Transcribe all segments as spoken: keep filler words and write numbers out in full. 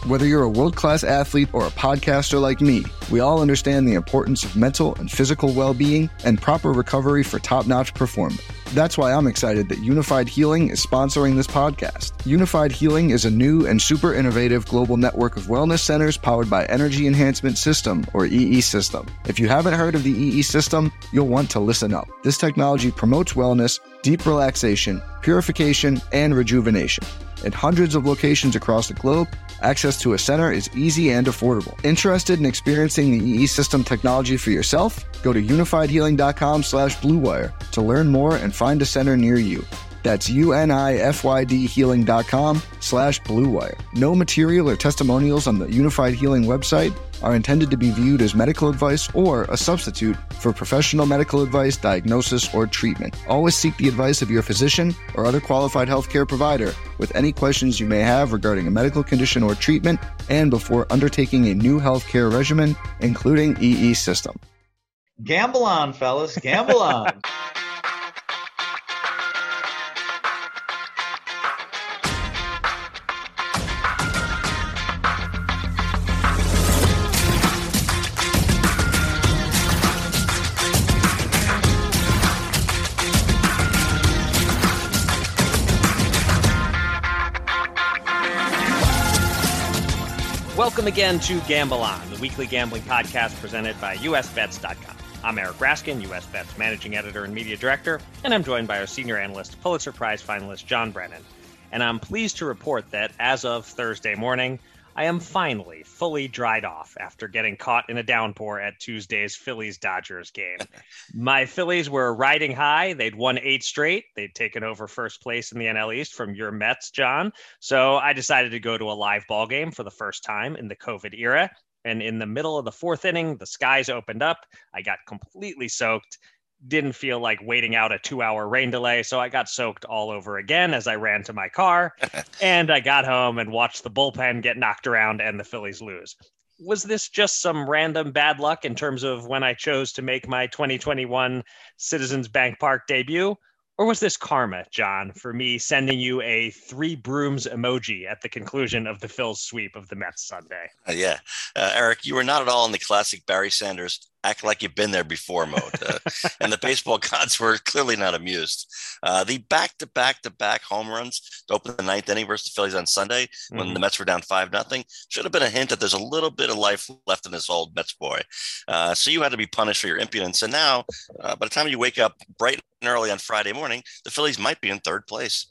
Whether you're a world-class athlete or a podcaster like me, we all understand the importance of mental and physical well-being and proper recovery for top-notch performance. That's why I'm excited that Unified Healing is sponsoring this podcast. Unified Healing is a new and super innovative global network of wellness centers powered by Energy Enhancement System, or E E System. If you haven't heard of the E E System, you'll want to listen up. This technology promotes wellness, deep relaxation, purification, and rejuvenation. In hundreds of locations across the globe, access to a center is easy and affordable. Interested in experiencing the E E System technology for yourself? Go to unifiedhealing.com slash bluewire to learn more and find a center near you. That's U-N-I-F-Y-D healing.com slash bluewire. No material or testimonials on the Unified Healing website are intended to be viewed as medical advice or a substitute for professional medical advice, diagnosis, or treatment. Always seek the advice of your physician or other qualified healthcare provider with any questions you may have regarding a medical condition or treatment and before undertaking a new healthcare regimen, including E E System. Gamble on, fellas. Gamble on. Welcome again to Gamble On, the weekly gambling podcast presented by U S bets dot com. I'm Eric Raskin, U S Bets Managing Editor and Media Director, and I'm joined by our Senior Analyst, Pulitzer Prize finalist, John Brennan. And I'm pleased to report that as of Thursday morning, I am finally fully dried off after getting caught in a downpour at Tuesday's Phillies-Dodgers game. My Phillies were riding high. They'd won eight straight. They'd taken over first place in the N L East from your Mets, John. So I decided to go to a live ball game for the first time in the COVID era. And in the middle of the fourth inning, the skies opened up. I got completely soaked. Didn't feel like waiting out a two-hour rain delay, so I got soaked all over again as I ran to my car, and I got home and watched the bullpen get knocked around and the Phillies lose. Was this just some random bad luck in terms of when I chose to make my twenty twenty-one Citizens Bank Park debut? Or was this karma, John, for me sending you a three brooms emoji at the conclusion of the Phils sweep of the Mets Sunday? Uh, yeah. Uh, Eric, you were not at all in the classic Barry Sanders act like you've been there before mode. Uh, and the baseball gods were clearly not amused. Uh, the back-to-back-to-back home runs to open the ninth inning versus the Phillies on Sunday when mm-hmm. the Mets were down five nothing should have been a hint that there's a little bit of life left in this old Mets boy. Uh, so you had to be punished for your impudence. And now, uh, by the time you wake up bright and early on Friday morning, the Phillies might be in third place.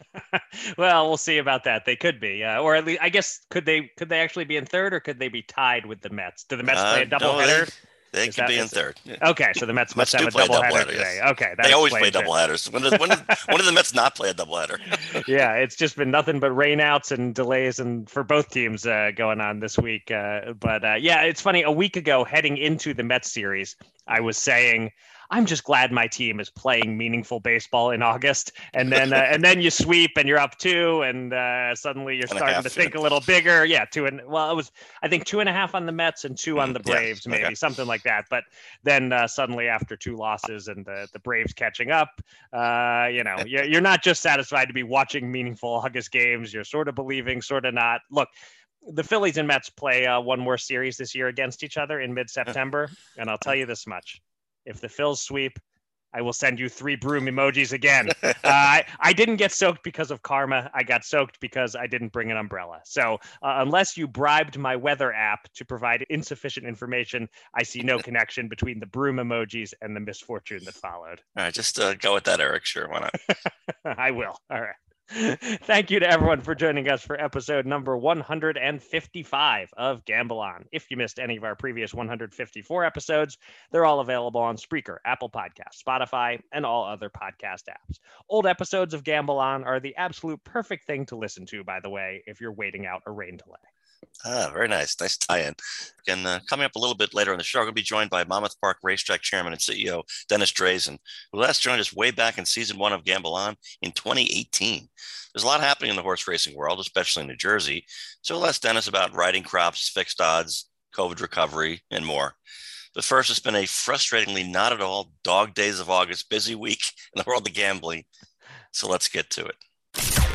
Well, we'll see about that. They could be, uh, or at least I guess could they could they actually be in third, or could they be tied with the Mets? Do the Mets play a uh, doubleheader? No, They Is could that, be in is, third. Okay, so the Mets must Mets have a play doubleheader double today. Yes. Okay, they always play doubleheaders. When did, when, did, when did the Mets not play a doubleheader? Yeah, it's just been nothing but rainouts and delays, and for both teams uh, going on this week. Uh, but uh, yeah, it's funny. A week ago, heading into the Mets series, I was saying, I'm just glad my team is playing meaningful baseball in August. And then uh, and then you sweep and you're up two, and uh, suddenly you're starting half, to think yeah. a little bigger. Yeah, two and well, it was I think two and a half on the Mets and two on the Braves, yeah, maybe okay. something like that. But then uh, suddenly after two losses and the, the Braves catching up, uh, you know, you're, you're not just satisfied to be watching meaningful August games. You're sort of believing, sort of not. Look, the Phillies and Mets play uh, one more series this year against each other in mid-September, and I'll tell you this much. If the Phils sweep, I will send you three broom emojis again. uh, I, I didn't get soaked because of karma. I got soaked because I didn't bring an umbrella. So uh, unless you bribed my weather app to provide insufficient information, I see no connection between the broom emojis and the misfortune that followed. All right, just uh, go with that, Eric. Sure, why not? I will. All right. Thank you to everyone for joining us for episode number one hundred fifty-five of Gamble On. If you missed any of our previous one hundred fifty-four episodes, they're all available on Spreaker, Apple Podcasts, Spotify, and all other podcast apps. Old episodes of Gamble On are the absolute perfect thing to listen to, by the way, if you're waiting out a rain delay. Ah, very nice. Nice tie-in. And uh, coming up a little bit later in the show, we're going to be joined by Monmouth Park Racetrack Chairman and C E O Dennis Drazen, who last joined us way back in season one of Gamble On in twenty eighteen. There's a lot happening in the horse racing world, especially in New Jersey. So we'll ask Dennis about riding crops, fixed odds, COVID recovery, and more. But first, it's been a frustratingly not at all dog days of August busy week in the world of gambling. So let's get to it.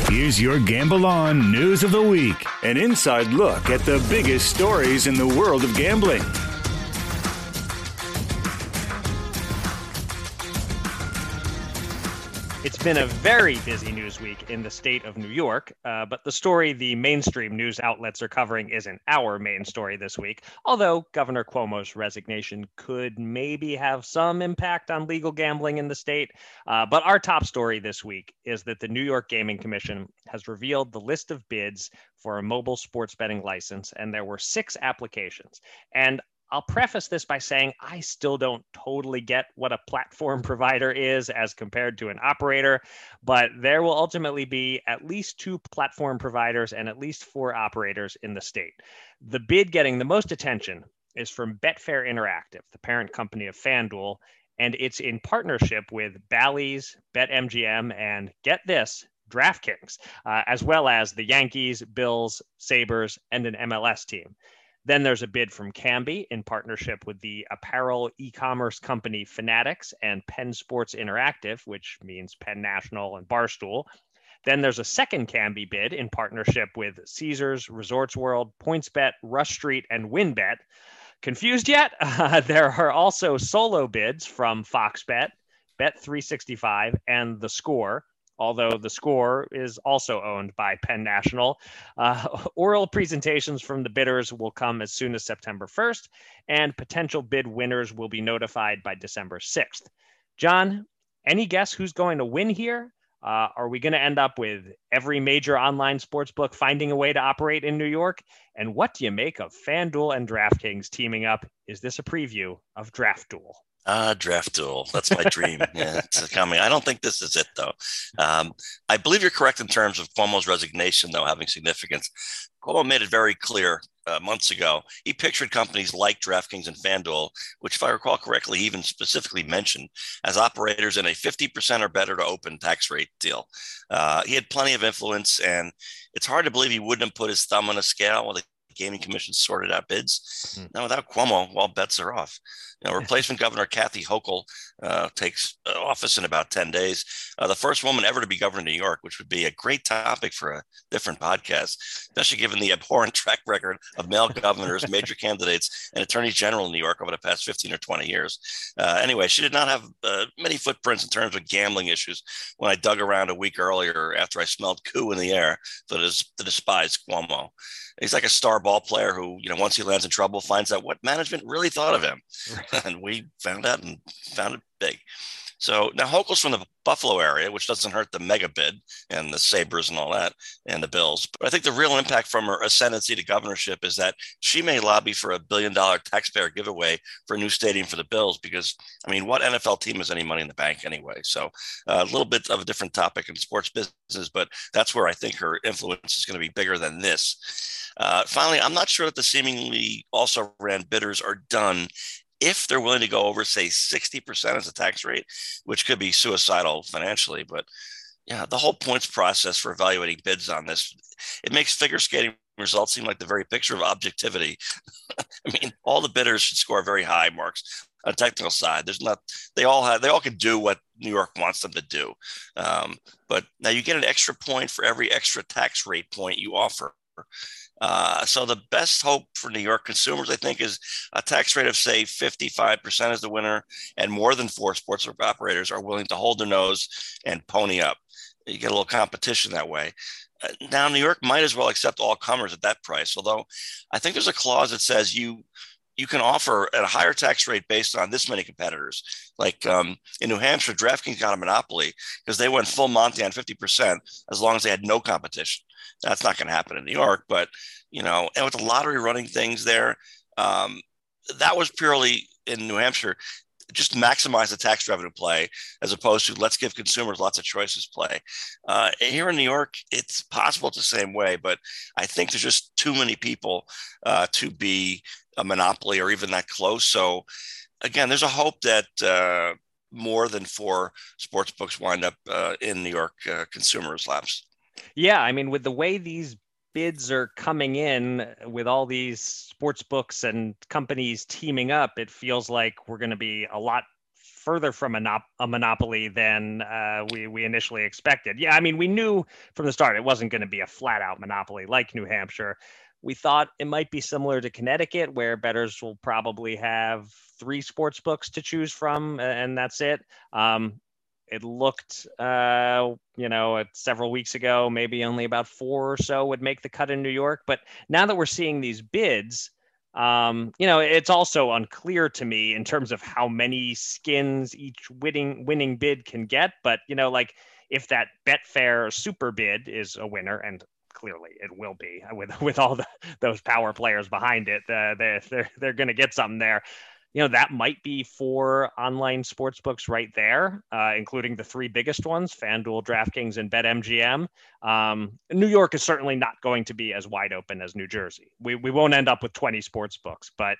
Here's your Gamble On News of the Week, an inside look at the biggest stories in the world of gambling. It's been a very busy news week in the state of New York, uh, but the story the mainstream news outlets are covering isn't our main story this week, although Governor Cuomo's resignation could maybe have some impact on legal gambling in the state. Uh, but our top story this week is that the New York Gaming Commission has revealed the list of bids for a mobile sports betting license, and there were six applications. And I'll preface this by saying I still don't totally get what a platform provider is as compared to an operator, but there will ultimately be at least two platform providers and at least four operators in the state. The bid getting the most attention is from Betfair Interactive, the parent company of FanDuel, and it's in partnership with Bally's, BetMGM, and get this, DraftKings, uh, as well as the Yankees, Bills, Sabres, and an M L S team. Then there's a bid from Kambi in partnership with the apparel e-commerce company Fanatics and Penn Sports Interactive, which means Penn National and Barstool. Then there's a second Kambi bid in partnership with Caesars, Resorts World, PointsBet, Rush Street, and WynnBet. Confused yet? Uh, there are also solo bids from Fox Bet, Bet three sixty-five, and The Score, although The Score is also owned by Penn National. Uh, oral presentations from the bidders will come as soon as September first, and potential bid winners will be notified by December sixth. John, any guess who's going to win here? Uh, are we going to end up with every major online sportsbook finding a way to operate in New York? And what do you make of FanDuel and DraftKings teaming up? Is this a preview of Draft Duel? Ah, Draft Duel. That's my dream. Yeah, it's coming. I don't think this is it, though. Um, I believe you're correct in terms of Cuomo's resignation, though, having significance. Cuomo made it very clear uh, months ago. He pictured companies like DraftKings and FanDuel, which, if I recall correctly, he even specifically mentioned as operators in a fifty percent or better to open tax rate deal. Uh, he had plenty of influence, and it's hard to believe he wouldn't have put his thumb on a scale while the Gaming Commission sorted out bids. Mm. Now, without Cuomo, well, bets are off. You know, replacement Governor Kathy Hochul uh, takes office in about ten days. Uh, the first woman ever to be governor of New York, which would be a great topic for a different podcast, especially given the abhorrent track record of male governors, major candidates, and attorneys general in New York over the past fifteen or twenty years. Uh, anyway, she did not have uh, many footprints in terms of gambling issues when I dug around a week earlier after I smelled coup in the air for the, the despised Cuomo. He's like a star ball player who, you know, once he lands in trouble, finds out what management really thought of him. And we found out and found it big. So now Hochul's from the Buffalo area, which doesn't hurt the mega bid and the Sabres and all that and the Bills. But I think the real impact from her ascendancy to governorship is that she may lobby for a billion dollar taxpayer giveaway for a new stadium for the Bills, because, I mean, what N F L team has any money in the bank anyway? So uh, a little bit of a different topic in sports business, but that's where I think her influence is going to be bigger than this. Uh, finally, I'm not sure that the seemingly also ran bidders are done if they're willing to go over, say, sixty percent as a tax rate, which could be suicidal financially. But yeah, the whole points process for evaluating bids on this, it makes figure skating results seem like the very picture of objectivity. I mean, all the bidders should score very high marks on a technical side. There's not, they all have, they all can do what New York wants them to do. Um, but now you get an extra point for every extra tax rate point you offer. Uh, so the best hope for New York consumers, I think, is a tax rate of, say, fifty-five percent as the winner, and more than four sports operators are willing to hold their nose and pony up. You get a little competition that way. Uh, now, New York might as well accept all comers at that price, although I think there's a clause that says you you can offer at a higher tax rate based on this many competitors. Like um, in New Hampshire, DraftKings got a monopoly because they went full Monty on fifty percent as long as they had no competition. That's not going to happen in New York, but, you know, and with the lottery running things there, um, that was purely in New Hampshire, just maximize the tax revenue play as opposed to let's give consumers lots of choices play. Uh, here in New York, it's possible it's the same way, but I think there's just too many people uh, to be a monopoly or even that close. So again, there's a hope that uh, more than four sports books wind up uh, in New York uh, consumers' laps. Yeah, I mean, with the way these bids are coming in with all these sports books and companies teaming up, it feels like we're going to be a lot further from a, nop- a monopoly than uh, we, we initially expected. Yeah, I mean, we knew from the start it wasn't going to be a flat out monopoly like New Hampshire. We thought it might be similar to Connecticut, where bettors will probably have three sports books to choose from, and that's it. Um, it looked, uh, you know, several weeks ago, maybe only about four or so would make the cut in New York. But now that we're seeing these bids, um, you know, it's also unclear to me in terms of how many skins each winning winning bid can get. But, you know, like if that Betfair super bid is a winner, and clearly it will be with with all the, those power players behind it, uh, they're they're, they're going to get something there. You know, that might be four online sports books right there, uh, including the three biggest ones, FanDuel, DraftKings, and BetMGM. Um, New York is certainly not going to be as wide open as New Jersey. We we won't end up with twenty sports books, but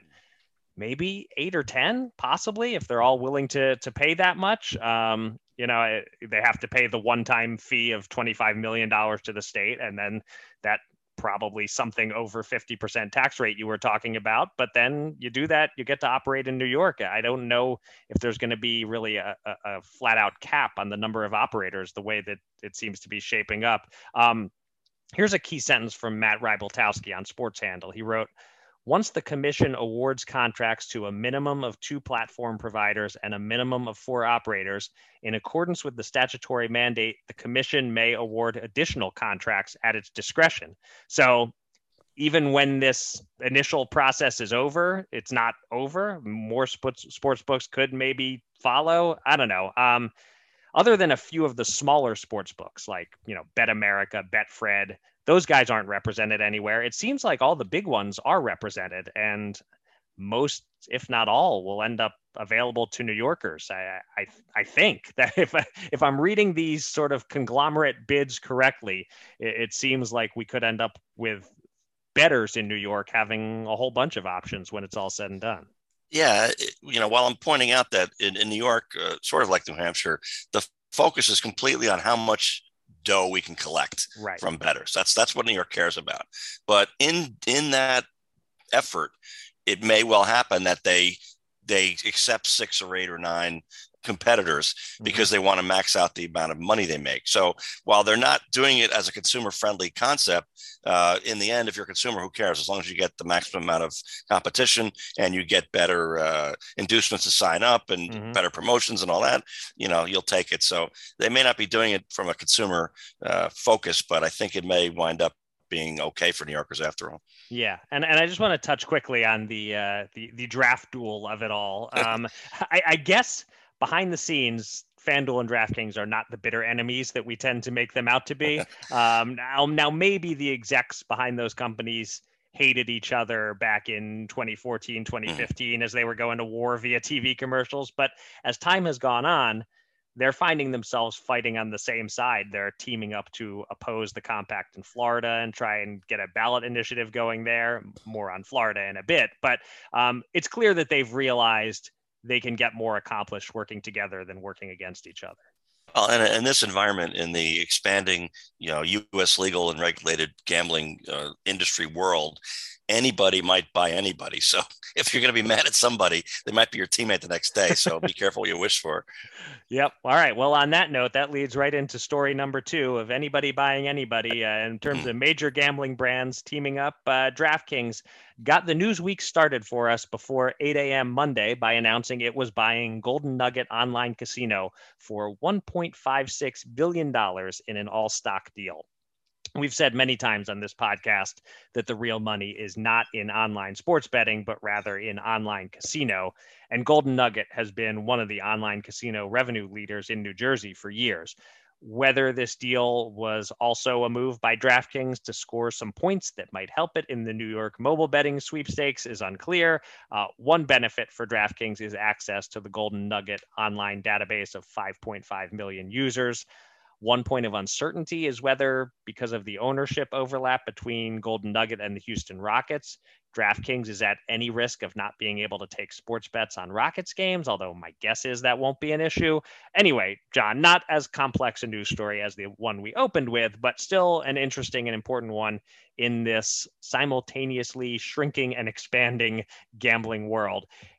maybe eight or ten, possibly, if they're all willing to to pay that much. Um, you know, they have to pay the one-time fee of twenty-five million dollars to the state, and then that probably something over fifty percent tax rate you were talking about. But then you do that, you get to operate in New York. I don't know if there's going to be really a, a, a flat out cap on the number of operators the way that it seems to be shaping up. Um, here's a key sentence from Matt Rybeltowski on Sports Handle. He wrote, "Once the commission awards contracts to a minimum of two platform providers and a minimum of four operators, in accordance with the statutory mandate, the commission may award additional contracts at its discretion." So even when this initial process is over, it's not over. More sports, sports books could maybe follow. I don't know. Um, other than a few of the smaller sports books like, you know, Bet America, Betfred, those guys aren't represented anywhere. It seems like all the big ones are represented, and most, if not all, will end up available to New Yorkers. I, I, I think that if I, if I'm reading these sort of conglomerate bids correctly, it, it seems like we could end up with bettors in New York having a whole bunch of options when it's all said and done. Yeah, you know, while I'm pointing out that in, in New York, uh, sort of like New Hampshire, the focus is completely on how much dough we can collect right. from bettors. That's that's what New York cares about. But in in that effort, it may well happen that they they accept six or eight or nine competitors because mm-hmm. they want to max out the amount of money they make. So while they're not doing it as a consumer friendly concept, uh, in the end, if you're a consumer, who cares? As long as you get the maximum amount of competition and you get better uh, inducements to sign up and mm-hmm. better promotions and all that, you know, you'll take it. So they may not be doing it from a consumer uh, focus, but I think it may wind up being okay for New Yorkers after all. Yeah, and and I just want to touch quickly on the uh, the the draft duel of it all. Um, I, I guess behind the scenes, FanDuel and DraftKings are not the bitter enemies that we tend to make them out to be. Um, now, now maybe the execs behind those companies hated each other back in twenty fourteen, twenty fifteen as they were going to war via T V commercials. But as time has gone on, they're finding themselves fighting on the same side. They're teaming up to oppose the compact in Florida and try and get a ballot initiative going there. More on Florida in a bit. But um, it's clear that they've realized they can get more accomplished working together than working against each other. Well, and in this environment, in the expanding, you know, U S legal and regulated gambling uh, industry world, anybody might buy anybody. So if you're going to be mad at somebody, they might be your teammate the next day. So be careful what you wish for. Yep. All right. Well, on that note, that leads right into story number two of anybody buying anybody. Uh, in terms mm. of major gambling brands teaming up, uh, DraftKings got the news week started for us before eight a.m. Monday by announcing it was buying Golden Nugget Online Casino for one point five six billion dollars in an all-stock deal. We've said many times on this podcast that the real money is not in online sports betting, but rather in online casino. And Golden Nugget has been one of the online casino revenue leaders in New Jersey for years. Whether this deal was also a move by DraftKings to score some points that might help it in the New York mobile betting sweepstakes is unclear. Uh, one benefit for DraftKings is access to the Golden Nugget online database of five point five million users. One point of uncertainty is whether, because of the ownership overlap between Golden Nugget and the Houston Rockets, DraftKings is at any risk of not being able to take sports bets on Rockets games, although my guess is that won't be an issue. Anyway, John, not as complex a news story as the one we opened with, but still an interesting and important one in this simultaneously shrinking and expanding gambling world.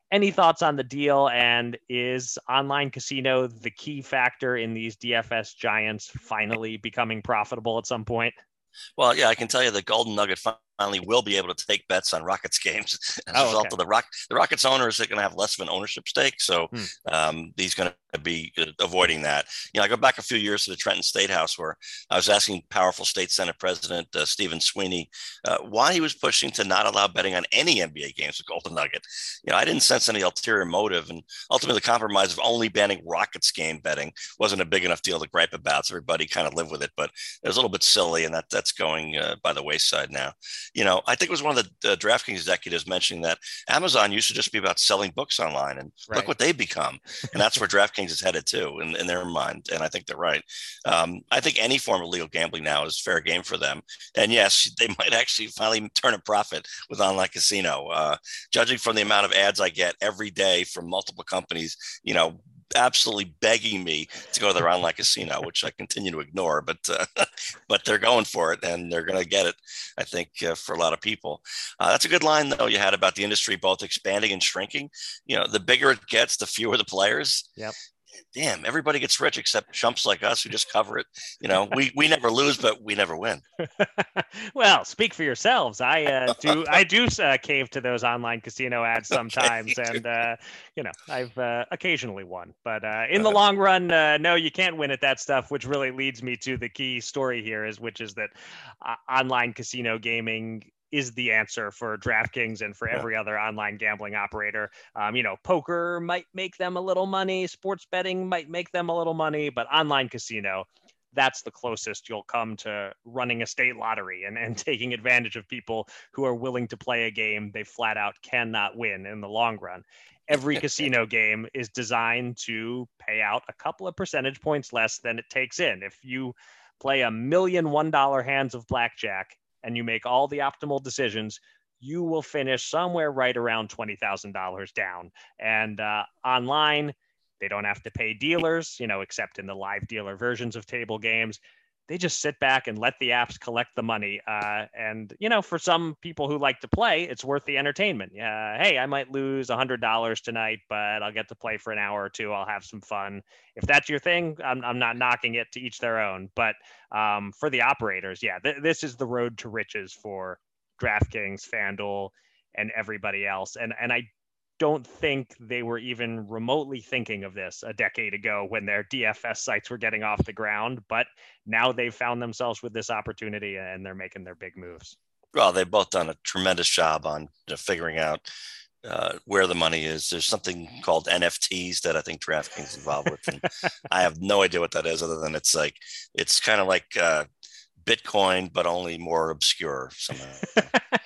Any thoughts on the deal, and is online casino the key factor in these D F S giants finally becoming profitable at some point? Well, yeah, I can tell you the Golden Nugget finally will be able to take bets on Rockets games as Oh, a result okay. of the Rock. The Rockets owners are going to have less of an ownership stake, so Hmm. um, he's going to be avoiding that. You know, I go back a few years to the Trenton State House where I was asking powerful state Senate President uh, Stephen Sweeney uh, why he was pushing to not allow betting on any N B A games with Golden Nugget. You know, I didn't sense any ulterior motive, and ultimately the compromise of only banning Rockets game betting wasn't a big enough deal to gripe about. So everybody kind of lived with it, but it was a little bit silly, and that that's going uh, by the wayside now. You know, I think it was one of the uh, DraftKings executives mentioning that Amazon used to just be about selling books online, and Right. look what they've become. And that's where DraftKings is headed to in, in their mind. And I think they're right. Um, I think any form of legal gambling now is fair game for them. And yes, they might actually finally turn a profit with online casino. Uh, judging from the amount of ads I get every day from multiple companies, you know, absolutely begging me to go to their online casino, which I continue to ignore, but uh, but they're going for it, and they're going to get it, I think, uh, for a lot of people. Uh, that's a good line, though, you had about the industry both expanding and shrinking. You know, the bigger it gets, the fewer the players. Yep. Damn, everybody gets rich except chumps like us who just cover it. You know, we we never lose, but we never win. Well, speak for yourselves. I uh, do I do uh, cave to those online casino ads sometimes, Okay. and uh, you know, I've uh, occasionally won. But uh, in the long run, uh, no, you can't win at that stuff. Which really leads me to the key story here, is which is that uh, online casino gaming is the answer for DraftKings and for every other online gambling operator. Um, you know, poker might make them a little money, sports betting might make them a little money, but online casino, that's the closest you'll come to running a state lottery and, and taking advantage of people who are willing to play a game they flat out cannot win in the long run. Every casino game is designed to pay out a couple of percentage points less than it takes in. If you play a million one dollar hands of blackjack and you make all the optimal decisions, you will finish somewhere right around twenty thousand dollars down. And uh, online, they don't have to pay dealers, you know, except in the live dealer versions of table games. They just sit back and let the apps collect the money. Uh, and, you know, for some people who like to play, it's worth the entertainment. Uh, hey, I might lose one hundred dollars tonight, but I'll get to play for an hour or two. I'll have some fun. If that's your thing, I'm, I'm not knocking it, to each their own. But um, for the operators, yeah, th- this is the road to riches for DraftKings, FanDuel, and everybody else. And, and I don't think they were even remotely thinking of this a decade ago when their D F S sites were getting off the ground, but now they've found themselves with this opportunity and they're making their big moves. Well, they've both done a tremendous job on you know, figuring out uh, where the money is. There's something called N F Ts that I think DraftKings is involved with. And I have no idea what that is, other than it's like, it's kind of like uh, Bitcoin, but only more obscure somehow.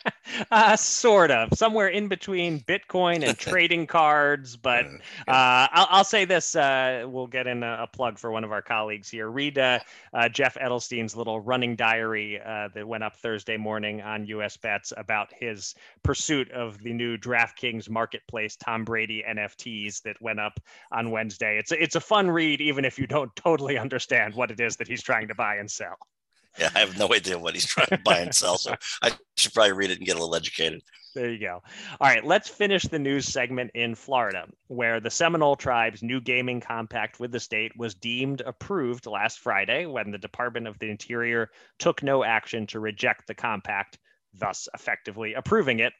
uh, sort of somewhere in between Bitcoin and trading cards. But uh, I'll, I'll say this, uh, we'll get in a, a plug for one of our colleagues here. Read uh, uh, Jeff Edelstein's little running diary uh, that went up Thursday morning on U S Bets about his pursuit of the new DraftKings Marketplace Tom Brady N F Ts that went up on Wednesday. It's a, it's a fun read, even if you don't totally understand what it is that he's trying to buy and sell. Yeah, I have no idea what he's trying to buy and sell, so I should probably read it and get a little educated. There you go. All right, let's finish the news segment in Florida, where the Seminole Tribe's new gaming compact with the state was deemed approved last Friday when the Department of the Interior took no action to reject the compact, thus effectively approving it.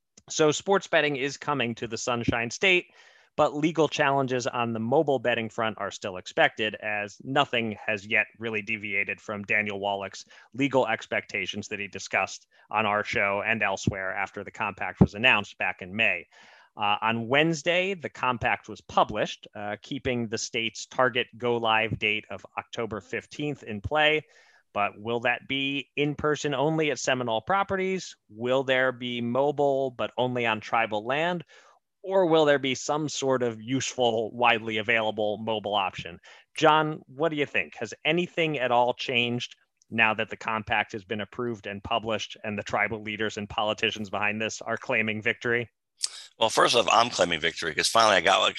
So sports betting is coming to the Sunshine State, but legal challenges on the mobile betting front are still expected, as nothing has yet really deviated from Daniel Wallach's legal expectations that he discussed on our show and elsewhere after the compact was announced back in May. Uh, on Wednesday, the compact was published, uh, keeping the state's target go-live date of October fifteenth in play. But will that be in-person only at Seminole properties? Will there be mobile, but only on tribal land? Or will there be some sort of useful, widely available mobile option? John, what do you think? Has anything at all changed now that the compact has been approved and published and the tribal leaders and politicians behind this are claiming victory? Well, first off, I'm claiming victory because finally I got, I got a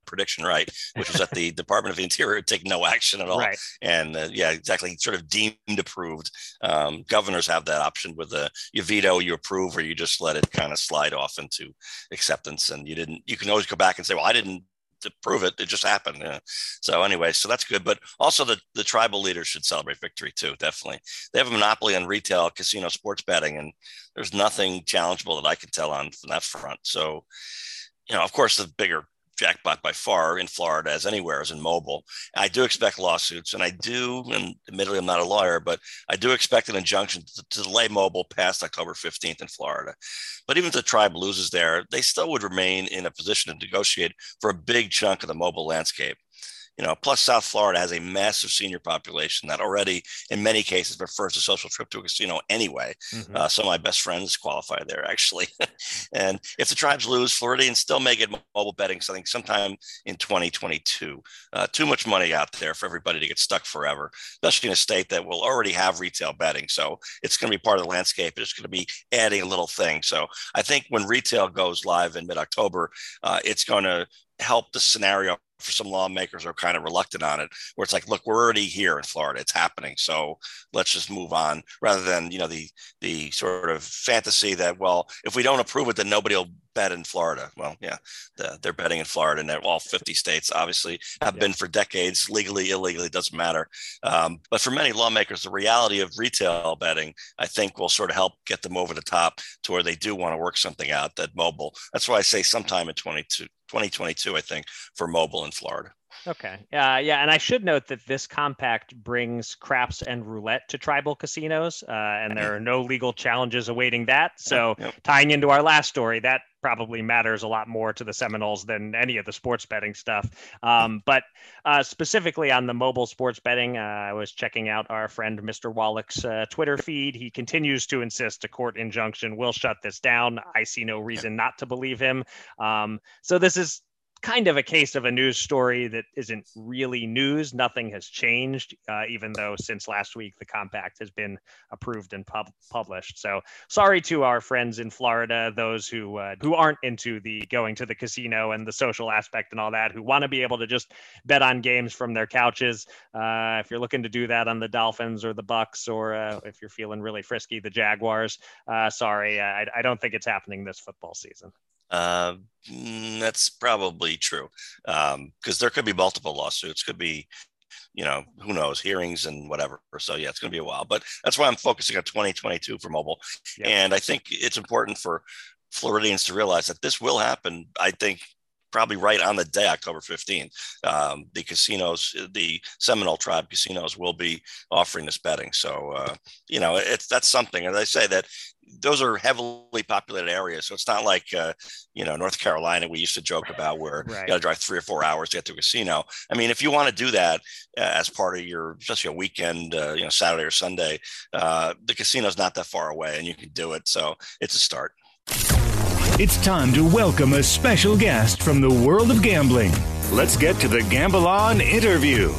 prediction right, which was that the Department of the Interior would take no action at all. Right. And uh, yeah, exactly. Sort of deemed approved. Um, governors have that option with the you veto, you approve, or you just let it kind of slide off into acceptance. And you didn't. You can always go back and say, well, I didn't to prove it. It just happened. Yeah. So anyway, so that's good. But also the, the tribal leaders should celebrate victory too. Definitely. They have a monopoly on retail casino sports betting, and there's nothing challengeable that I can tell on from that front. So, you know, of course, the bigger jackpot by far in Florida as anywhere is in mobile. I do expect lawsuits, and I do, and admittedly I'm not a lawyer, but I do expect an injunction to, to delay mobile past October fifteenth in Florida. But even if the tribe loses there, they still would remain in a position to negotiate for a big chunk of the mobile landscape. You know, plus South Florida has a massive senior population that already, in many cases, prefers a social trip to a casino anyway. Mm-hmm. Uh, some of my best friends qualify there, actually. And if the tribes lose, Floridians still may get mobile betting something sometime in twenty twenty-two. Uh, too much money out there for everybody to get stuck forever, especially in a state that will already have retail betting. So it's going to be part of the landscape. It's going to be adding a little thing. So I think when retail goes live in mid-October, uh, it's going to help the scenario for some lawmakers who are kind of reluctant on it, where it's like, look, we're already here in Florida. It's happening. So let's just move on, rather than, you know, the the sort of fantasy that, well, if we don't approve it, then nobody will bet in Florida. Well, yeah, the, they're betting in Florida, and all fifty states obviously have yeah. been for decades, legally, illegally, it doesn't matter. Um, but for many lawmakers, the reality of retail betting, I think, will sort of help get them over the top to where they do want to work something out that mobile. That's why I say sometime in twenty twenty-two, I think, for mobile in Florida. Okay. Uh, yeah. And I should note that this compact brings craps and roulette to tribal casinos, uh, and there are no legal challenges awaiting that. So yep. tying into our last story, that probably matters a lot more to the Seminoles than any of the sports betting stuff. Um, but uh, specifically on the mobile sports betting, uh, I was checking out our friend Mister Wallach's uh, Twitter feed. He continues to insist a court injunction will shut this down. I see no reason not to believe him. Um, so this is kind of a case of a news story that isn't really news. Nothing has changed, uh, even though since last week the compact has been approved and pub- published. So sorry to our friends in Florida, those who uh, who aren't into the going to the casino and the social aspect and all that, who want to be able to just bet on games from their couches. Uh, if you're looking to do that on the Dolphins or the Bucks, or uh, if you're feeling really frisky, the Jaguars, uh, sorry, I, I don't think it's happening this football season. Uh, that's probably true, because um, there could be multiple lawsuits, could be, you know, who knows, hearings and whatever. So yeah, it's going to be a while, but that's why I'm focusing on twenty twenty-two for mobile. Yep. And I think it's important for Floridians to realize that this will happen. I think probably right on the day, October fifteenth, um, the casinos, the Seminole tribe casinos will be offering this betting. So, uh, you know, it's, that's something. As I say, that those are heavily populated areas. So it's not like, uh, you know, North Carolina, we used to joke about, where right. you got to drive three or four hours to get to a casino. I mean, if you want to do that uh, as part of your, especially a weekend, uh, you know, Saturday or Sunday, uh, the casino's not that far away and you can do it. So it's a start. It's time to welcome a special guest from the world of gambling. Let's get to the Gamble On interview.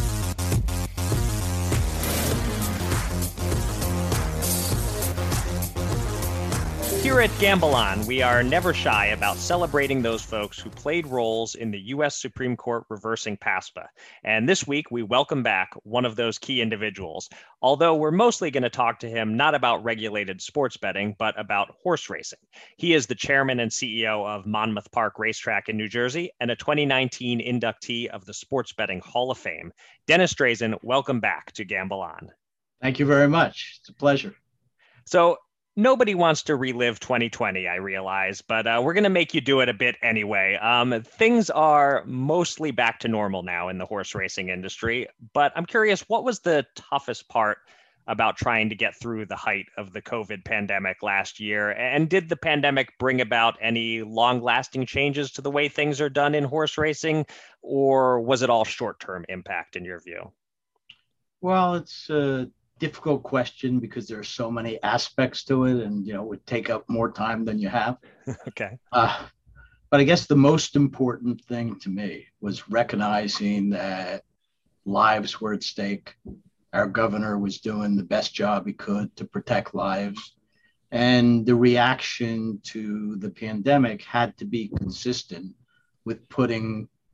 Here at Gamble On, we are never shy about celebrating those folks who played roles in the U S Supreme Court reversing PASPA. And this week, we welcome back one of those key individuals, although we're mostly going to talk to him not about regulated sports betting, but about horse racing. He is the chairman and C E O of Monmouth Park Racetrack in New Jersey and a twenty nineteen inductee of the Sports Betting Hall of Fame. Dennis Drazen, welcome back to Gamble On. Thank you very much. It's a pleasure. So, nobody wants to relive twenty twenty, I realize, but uh, we're going to make you do it a bit anyway. Um, things are mostly back to normal now in the horse racing industry, but I'm curious, what was the toughest part about trying to get through the height of the COVID pandemic last year? And did the pandemic bring about any long-lasting changes to the way things are done in horse racing, or was it all short-term impact in your view? Well, it's uh... difficult question because there are so many aspects to it, and you know, it would take up more time than you have. Okay. Uh, but I guess the most important thing to me was recognizing that lives were at stake. Our governor was doing the best job he could to protect lives, and the reaction to the pandemic had to be consistent with putting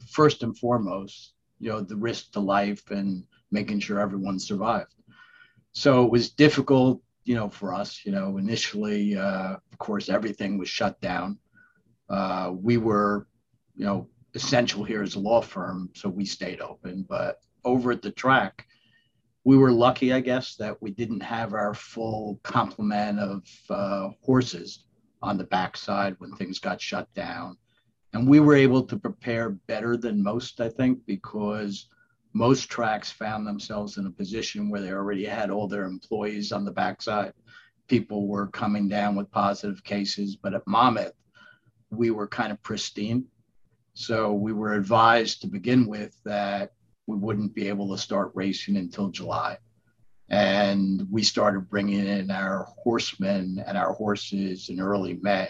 first and foremost, you know, the risk to life and making sure everyone survived. So it was difficult, you know, for us, you know, initially, uh, of course, everything was shut down. Uh, we were, you know, essential here as a law firm, so we stayed open. But over at the track, we were lucky, I guess, that we didn't have our full complement of uh, horses on the backside when things got shut down. And we were able to prepare better than most, I think, because most tracks found themselves in a position where they already had all their employees on the backside. People were coming down with positive cases, but at Monmouth, we were kind of pristine. So we were advised to begin with that we wouldn't be able to start racing until July. And we started bringing in our horsemen and our horses in early May.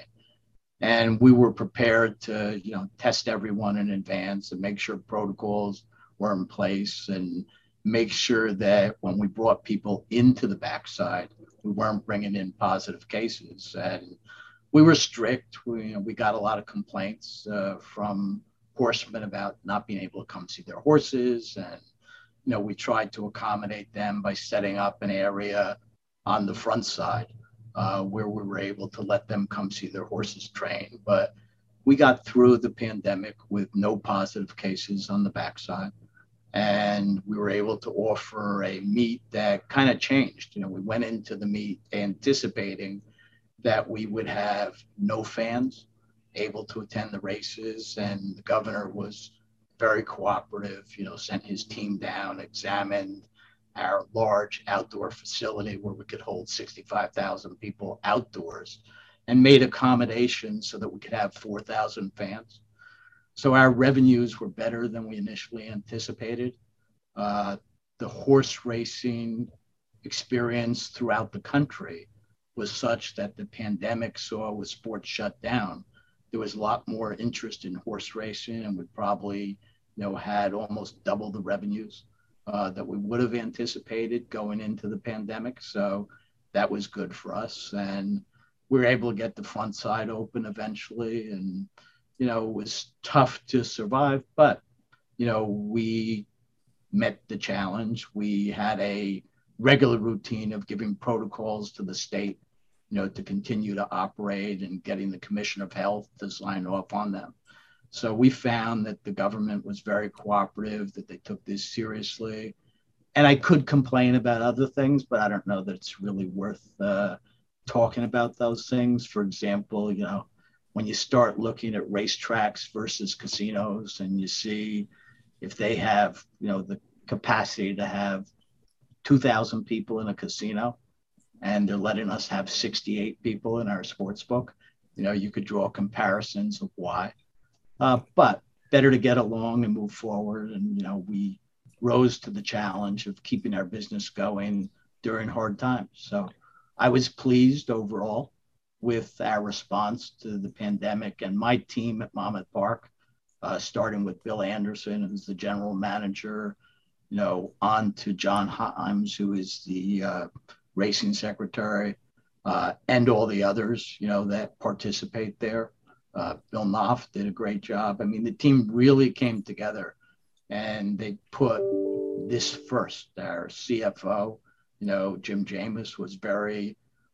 And we were prepared to, you know, test everyone in advance and make sure protocols were in place and make sure that when we brought people into the backside, we weren't bringing in positive cases. And we were strict. We, you know, we got a lot of complaints uh, from horsemen about not being able to come see their horses. And, you know, we tried to accommodate them by setting up an area on the front side uh, where we were able to let them come see their horses train. But we got through the pandemic with no positive cases on the backside. And we were able to offer a meet that kind of changed. You know, we went into the meet anticipating that we would have no fans able to attend the races. And the governor was very cooperative, you know, sent his team down, examined our large outdoor facility where we could hold sixty-five thousand people outdoors and made accommodations so that we could have four thousand fans. So our revenues were better than we initially anticipated. Uh, the horse racing experience throughout the country was such that the pandemic saw with sports shut down, there was a lot more interest in horse racing, and we probably, you know, had almost double the revenues uh, that we would have anticipated going into the pandemic. So that was good for us. And we were able to get the front side open eventually. And, you know, it was tough to survive, but, you know, we met the challenge. We had a regular routine of giving protocols to the state, you know, to continue to operate and getting the Commission of Health to sign off on them. So we found that the government was very cooperative, that they took this seriously. And I could complain about other things, but I don't know that it's really worth uh, talking about those things. For example, you know, when you start looking at racetracks versus casinos and you see if they have, you know, the capacity to have two thousand people in a casino and they're letting us have sixty-eight people in our sports book, you know, you could draw comparisons of why. Uh, but better to get along and move forward. And, you know, we rose to the challenge of keeping our business going during hard times. So I was pleased overall with our response to the pandemic, and my team at Monmouth Park, uh, starting with Bill Anderson, who's the general manager, you know, on to John Himes, who is the uh, racing secretary, uh, and all the others, you know, that participate there. Uh, Bill Knopf did a great job. I mean, the team really came together and they put this first. Our C F O, you know, Jim James, was very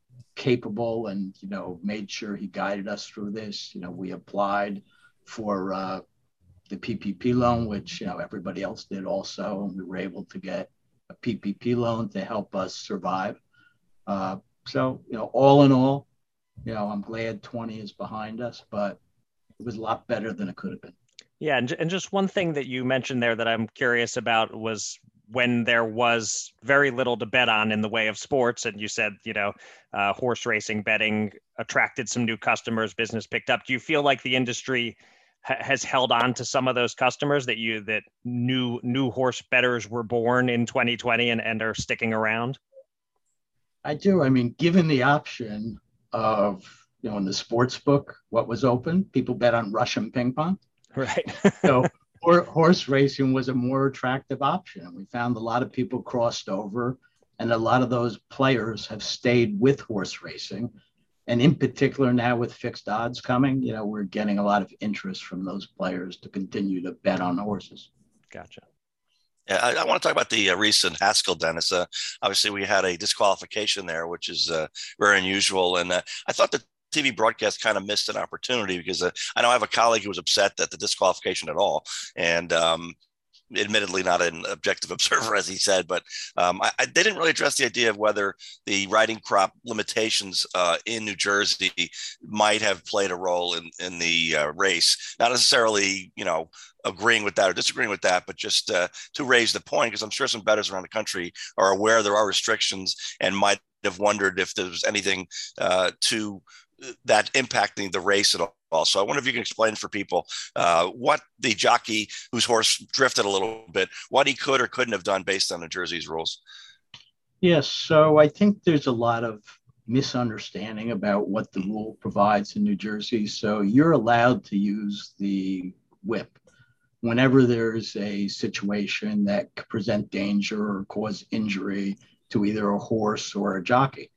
capable and, you know, made sure he guided us through this. You know, we applied for uh, the P P P loan, which, you know, everybody else did also. And we were able to get a P P P loan to help us survive. Uh, so, you know, all in all, you know, I'm glad twenty is behind us, but it was a lot better than it could have been. Yeah. And, and just one thing that you mentioned there that I'm curious about was when there was very little to bet on in the way of sports. And you said, you know, uh, horse racing betting attracted some new customers, business picked up. Do you feel like the industry ha- has held on to some of those customers that you, that new, new horse bettors were born in twenty twenty and, and are sticking around? I do. I mean, given the option of, you know, in the sports book, what was open, people bet on Russian ping pong. Right. So or, horse racing was a more attractive option. We found a lot of people crossed over, and a lot of those players have stayed with horse racing. And in particular now with fixed odds coming, you know, we're getting a lot of interest from those players to continue to bet on horses. Gotcha. Yeah, I, I want to talk about the uh, recent Haskell, Dennis. Uh, obviously, we had a disqualification there, which is uh, very unusual. And uh, I thought the T V broadcast kind of missed an opportunity because uh, I know I have a colleague who was upset at the disqualification at all. And um, admittedly not an objective observer, as he said, but um, I, I, they didn't really address the idea of whether the riding crop limitations uh, in New Jersey might have played a role in, in the uh, race. Not necessarily, you know, agreeing with that or disagreeing with that, but just uh, to raise the point, because I'm sure some bettors around the country are aware there are restrictions and might have wondered if there was anything uh, to that impacting the race at all. So I wonder if you can explain for people uh, what the jockey whose horse drifted a little bit, what he could or couldn't have done based on New Jersey's rules. Yes. So I think there's a lot of misunderstanding about what the rule provides in New Jersey. So you're allowed to use the whip whenever there's a situation that could present danger or cause injury to either a horse or a jockey.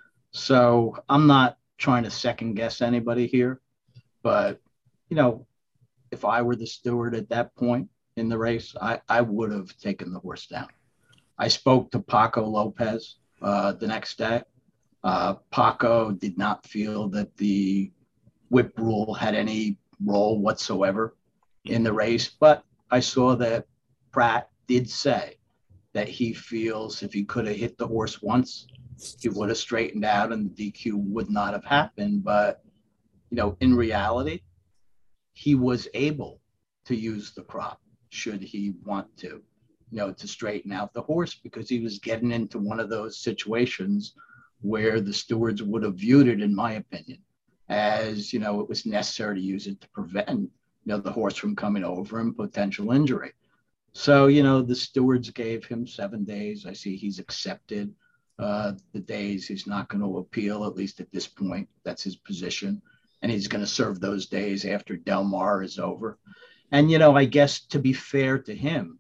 So I'm not trying to second guess anybody here, but you know, if I were the steward at that point in the race, I, I would have taken the horse down. I spoke to Paco Lopez uh, the next day. Uh, Paco did not feel that the whip rule had any role whatsoever in the race, but I saw that Pratt did say that he feels if he could have hit the horse once, he would have straightened out and the D Q would not have happened. But, you know, in reality, he was able to use the crop should he want to, you know, to straighten out the horse, because he was getting into one of those situations where the stewards would have viewed it, in my opinion, as, you know, it was necessary to use it to prevent, you know, the horse from coming over and potential injury. So, you know, the stewards gave him seven days. I see he's accepted uh, the days. He's not going to appeal, at least at this point. That's his position. And he's going to serve those days after Del Mar is over. And, you know, I guess to be fair to him,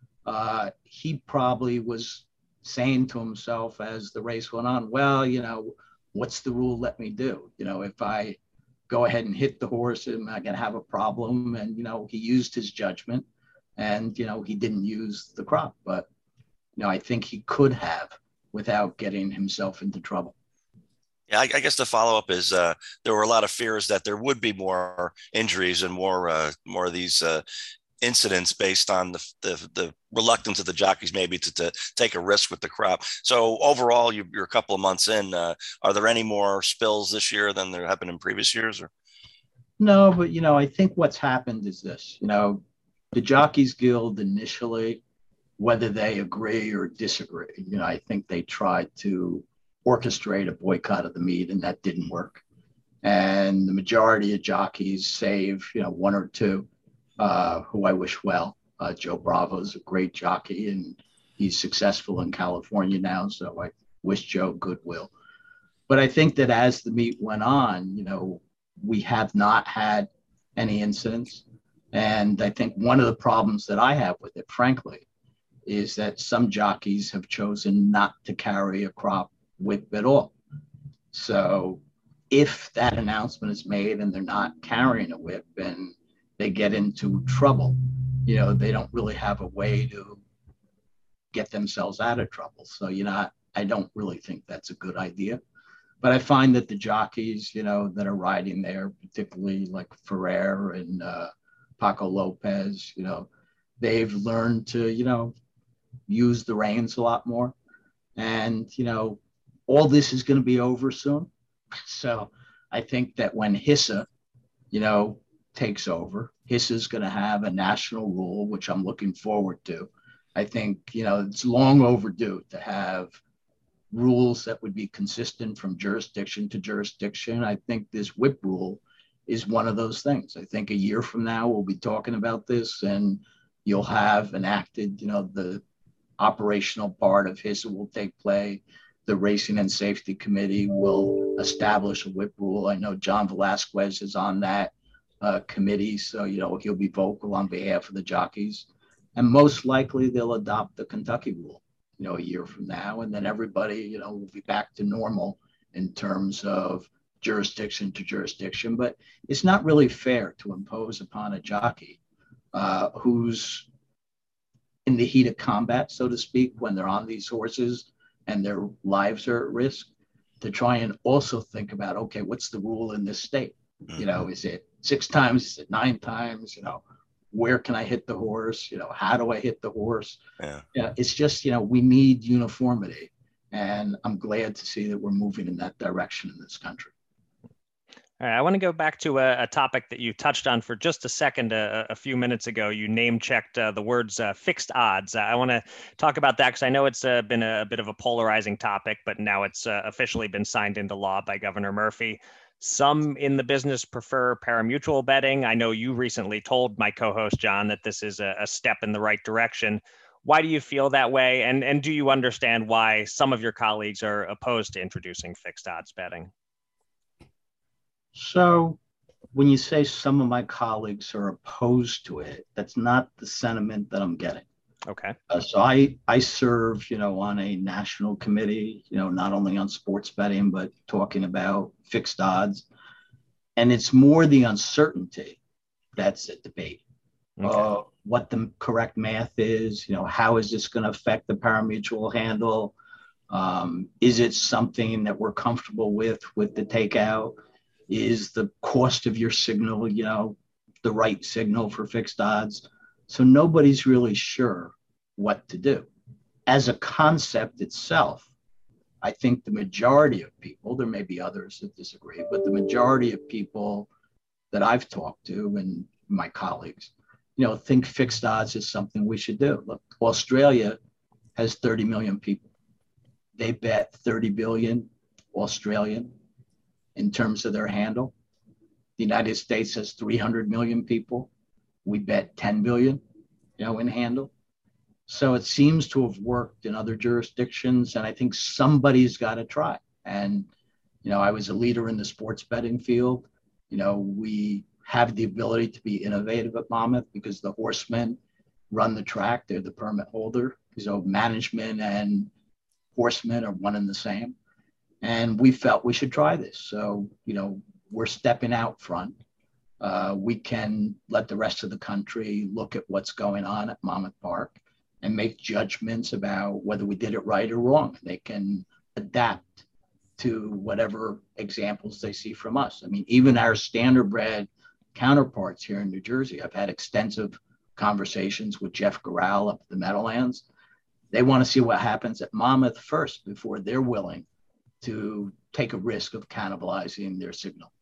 uh, he probably was saying to himself as the race went on, well, you know, what's the rule let me do? You know, if I go ahead and hit the horse, am I going to have a problem? And, you know, he used his judgment and, you know, he didn't use the crop. But, you know, I think he could have without getting himself into trouble. Yeah, I, I guess the follow-up is uh, there were a lot of fears that there would be more injuries and more uh, more of these uh, incidents based on the, the the reluctance of the jockeys maybe to, to take a risk with the crop. So overall, you, you're a couple of months in. Uh, are there any more spills this year than there have been in previous years? Or? No, but, you know, I think what's happened is this. You know, the Jockeys Guild initially, whether they agree or disagree, you know, I think they tried to orchestrate a boycott of the meet, and that didn't work. And the majority of jockeys, save, you know, one or two, uh, who I wish well. Uh, Joe Bravo's a great jockey, and he's successful in California now, so I wish Joe goodwill. But I think that as the meet went on, you know, we have not had any incidents. And I think one of the problems that I have with it, frankly, is that some jockeys have chosen not to carry a crop whip at all. So if that announcement is made and they're not carrying a whip and they get into trouble, you know, they don't really have a way to get themselves out of trouble. So, you know, I, I don't really think that's a good idea. But I find that the jockeys, you know, that are riding there, particularly like Ferrer and uh, Paco Lopez, you know, they've learned to, you know, use the reins a lot more. And, you know, all this is going to be over soon. So I think that when HISA, you know, takes over, HISA is going to have a national rule, which I'm looking forward to. I think, you know, it's long overdue to have rules that would be consistent from jurisdiction to jurisdiction. I think this whip rule is one of those things. I think a year from now, we'll be talking about this and you'll have enacted, you know, the operational part of HISA will take play. The Racing and Safety Committee will establish a whip rule. I know John Velasquez is on that uh, committee, so, you know, he'll be vocal on behalf of the jockeys. And most likely they'll adopt the Kentucky rule, you know, a year from now. And then everybody, you know, will be back to normal in terms of jurisdiction to jurisdiction, but it's not really fair to impose upon a jockey uh, who's in the heat of combat, so to speak, when they're on these horses and their lives are at risk, to try and also think about, okay, what's the rule in this state? Mm-hmm. You know, is it six times? Is it nine times? You know, where can I hit the horse? You know, how do I hit the horse? Yeah. Yeah, it's just, you know, we need uniformity. And I'm glad to see that we're moving in that direction in this country. All right, I want to go back to a, a topic that you touched on for just a second a, a few minutes ago. You name-checked uh, the words uh, fixed odds. I want to talk about that because I know it's uh, been a, a bit of a polarizing topic, but now it's uh, officially been signed into law by Governor Murphy. Some in the business prefer parimutuel betting. I know you recently told my co-host, John, that this is a, a step in the right direction. Why do you feel that way? And, and do you understand why some of your colleagues are opposed to introducing fixed odds betting? So when you say some of my colleagues are opposed to it, that's not the sentiment that I'm getting. Okay. Uh, so I, I serve, you know, on a national committee, you know, not only on sports betting, but talking about fixed odds. And it's more the uncertainty that's at debate. Okay. Uh, what the correct math is, you know, how is this going to affect the parimutuel handle? Um, is it something that we're comfortable with, with the takeout? Is the cost of your signal, you know, the right signal for fixed odds? So nobody's really sure what to do. As a concept itself, I think the majority of people, there may be others that disagree, but the majority of people that I've talked to and my colleagues, you know, think fixed odds is something we should do. Look, Australia has thirty million people. They bet thirty billion Australian in terms of their handle. The United States has three hundred million people. We bet ten billion, you know, in handle. So it seems to have worked in other jurisdictions, and I think somebody's got to try. And, you know, I was a leader in the sports betting field. You know, we have the ability to be innovative at Monmouth because the horsemen run the track. They're the permit holder. So management and horsemen are one and the same. And we felt we should try this. So, you know, we're stepping out front. Uh, we can let the rest of the country look at what's going on at Monmouth Park and make judgments about whether we did it right or wrong. They can adapt to whatever examples they see from us. I mean, even our standardbred counterparts here in New Jersey, I've had extensive conversations with Jeff Gural up at the Meadowlands. They want to see what happens at Monmouth first before they're willing to take a risk of cannibalizing their signal.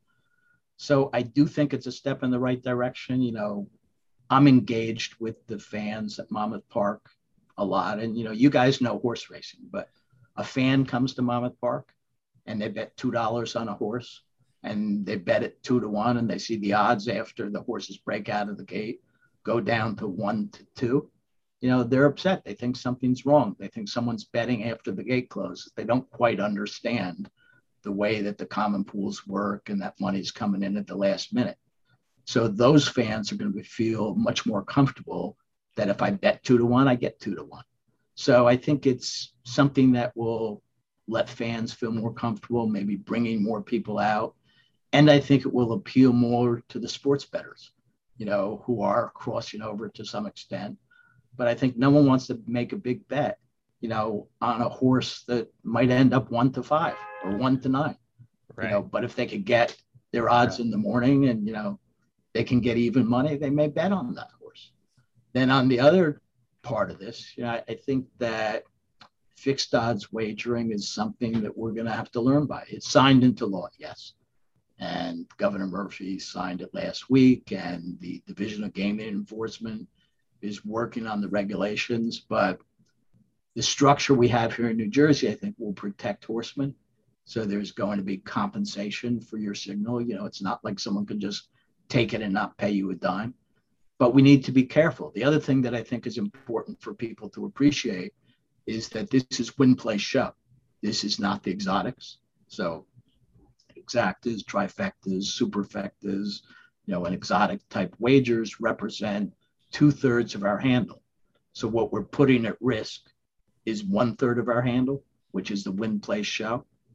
So I do think it's a step in the right direction. You know, I'm engaged with the fans at Monmouth Park a lot. And, you know, you guys know horse racing, but a fan comes to Monmouth Park and they bet two dollars on a horse and they bet it two to one and they see the odds after the horses break out of the gate go down to one to two. You know, they're upset. They think something's wrong. They think someone's betting after the gate closes. They don't quite understand the way that the common pools work and that money's coming in at the last minute. So those fans are going to feel much more comfortable that if I bet two to one, I get two to one. So I think it's something that will let fans feel more comfortable, maybe bringing more people out. And I think it will appeal more to the sports bettors, you know, who are crossing over to some extent. But I think no one wants to make a big bet, you know, on a horse that might end up one to five or one to nine. Right. You know, but if they could get their odds yeah. in the morning and, you know, they can get even money, they may bet on that horse. Then on the other part of this, you know, I, I think that fixed odds wagering is something that we're going to have to learn by. It's signed into law, yes. And Governor Murphy signed it last week, and the Division of Gaming Enforcement is working on the regulations. But the structure we have here in New Jersey, I think, will protect horsemen. So there's going to be compensation for your signal. You know, it's not like someone could just take it and not pay you a dime. But we need to be careful. The other thing that I think is important for people to appreciate is that this is win, play, show. This is not the exotics. So exactas, trifectas, superfectas, you know, and exotic type wagers represent two thirds of our handle. So what we're putting at risk is one third of our handle, which is the win, play, show.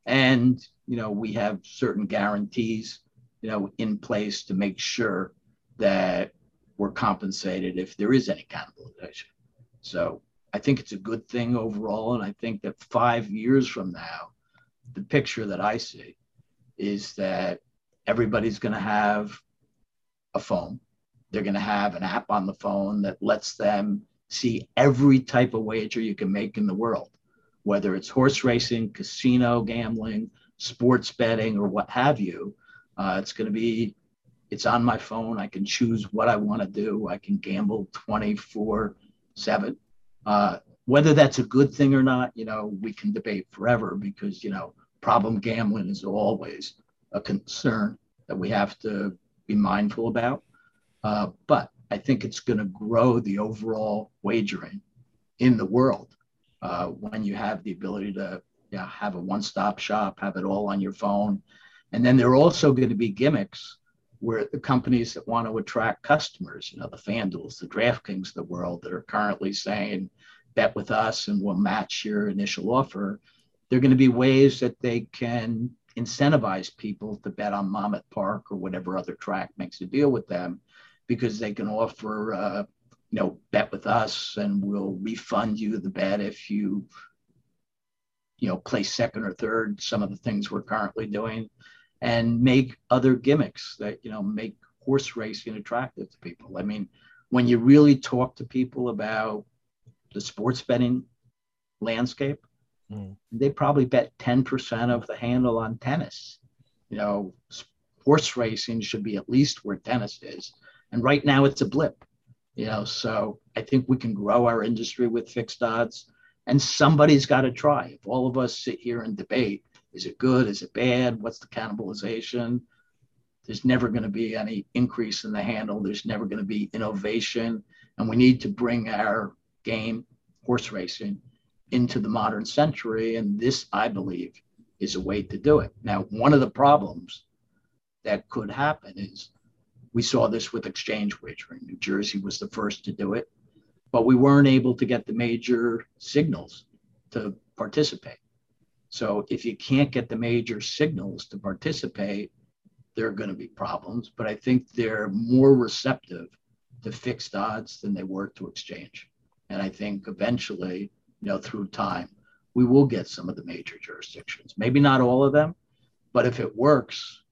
And, you know, we have certain guarantees, you know, in place to make sure that we're compensated if there is any cannibalization. So I think it's a good thing overall. And I think that five years from now, the picture that I see is that everybody's going to have a phone. They're going to have an app on the phone that lets them see every type of wager you can make in the world, whether it's horse racing, casino gambling, sports betting, or what have you. Uh, it's going to be, it's on my phone. I can choose what I want to do. I can gamble twenty-four seven. Uh, whether that's a good thing or not, you know, we can debate forever because, you know, problem gambling is always a concern that we have to be mindful about. Uh, but I think it's going to grow the overall wagering in the world uh, when you have the ability to you know, have a one-stop shop, have it all on your phone. And then there are also going to be gimmicks where the companies that want to attract customers, you know, the FanDuels, the DraftKings of the world that are currently saying, bet with us and we'll match your initial offer. There are going to be ways that they can incentivize people to bet on Monmouth Park or whatever other track makes a deal with them, because they can offer, uh, you know, bet with us and we'll refund you the bet if you, you know, place second or third, some of the things we're currently doing, and make other gimmicks that, you know, make horse racing attractive to people. I mean, when you really talk to people about the sports betting landscape, mm. they probably bet ten percent of the handle on tennis. You know, horse racing should be at least where tennis is. And right now it's a blip, you know, so I think we can grow our industry with fixed odds, and somebody's got to try. If all of us sit here and debate, is it good? Is it bad? What's the cannibalization? There's never going to be any increase in the handle. There's never going to be innovation. And we need to bring our game, horse racing, into the modern century. And this, I believe, is a way to do it. Now, one of the problems that could happen is we saw this with exchange wagering. New Jersey was the first to do it, but we weren't able to get the major signals to participate. So if you can't get the major signals to participate, there are going to be problems. But I think they're more receptive to fixed odds than they were to exchange. And I think eventually, you know, through time, we will get some of the major jurisdictions. Maybe not all of them, but if it works,